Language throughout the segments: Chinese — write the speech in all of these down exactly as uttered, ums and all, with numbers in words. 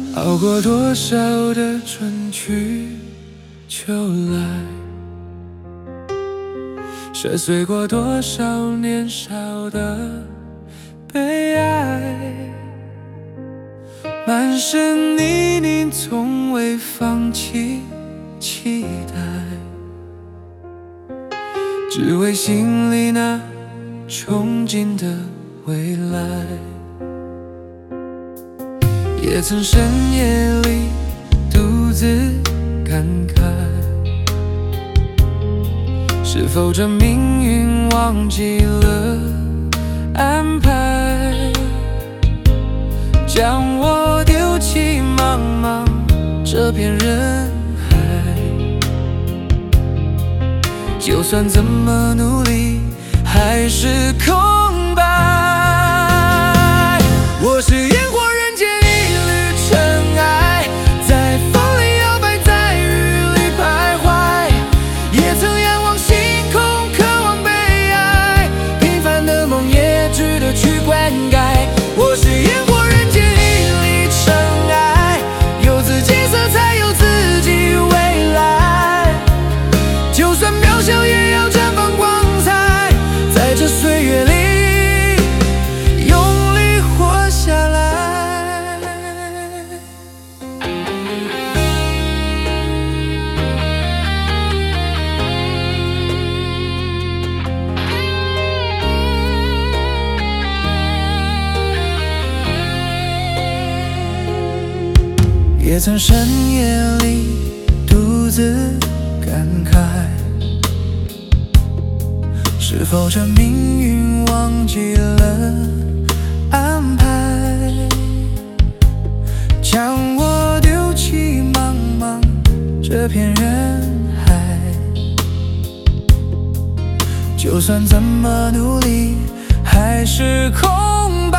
熬过多少的春去秋来，摔碎过多少年少的悲哀。满身泥泞，从未放弃期待，只为心里那憧憬的未来。也曾深夜里独自感慨，是否这命运忘记了安排，将我丢弃茫茫这片人海。就算怎么努力，还是空白。我是烟火人间一缕尘埃，在风里摇摆，在雨里徘徊，也曾仰望星空，渴望被爱，平凡的梦也值得去灌溉。我是烟火人间一粒尘埃，有自己色彩，有自己未来，就算渺小也要绽放光彩，在这岁月里也曾深夜里独自感慨，是否这命运忘记了安排，将我丢弃茫茫这片人海。就算怎么努力，还是空白。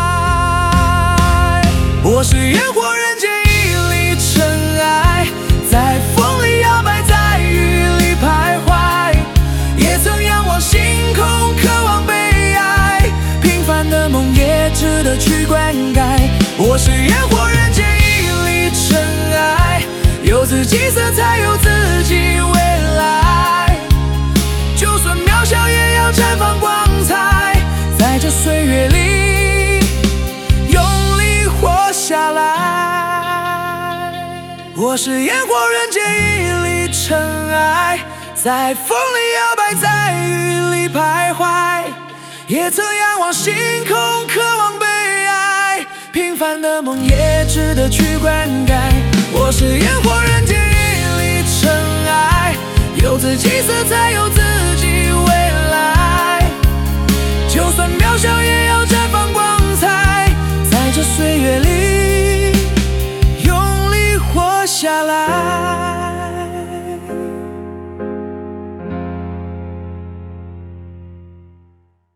我是烟火人间尘埃，在风里摇摆，在雨里徘徊，也曾仰望星空，渴望被爱，平凡的梦也值得去灌溉。我是烟火人间一粒尘埃，有自己色彩，有自己未来，就算渺小也要绽放光彩，在这岁月里用力活下来。我是烟火人间一粒尘埃，在风里摇摆，在雨里徘徊，也曾仰望星空，渴望被爱，平凡的梦也值得去灌溉。我是烟火人间一粒尘埃，有自己色彩，有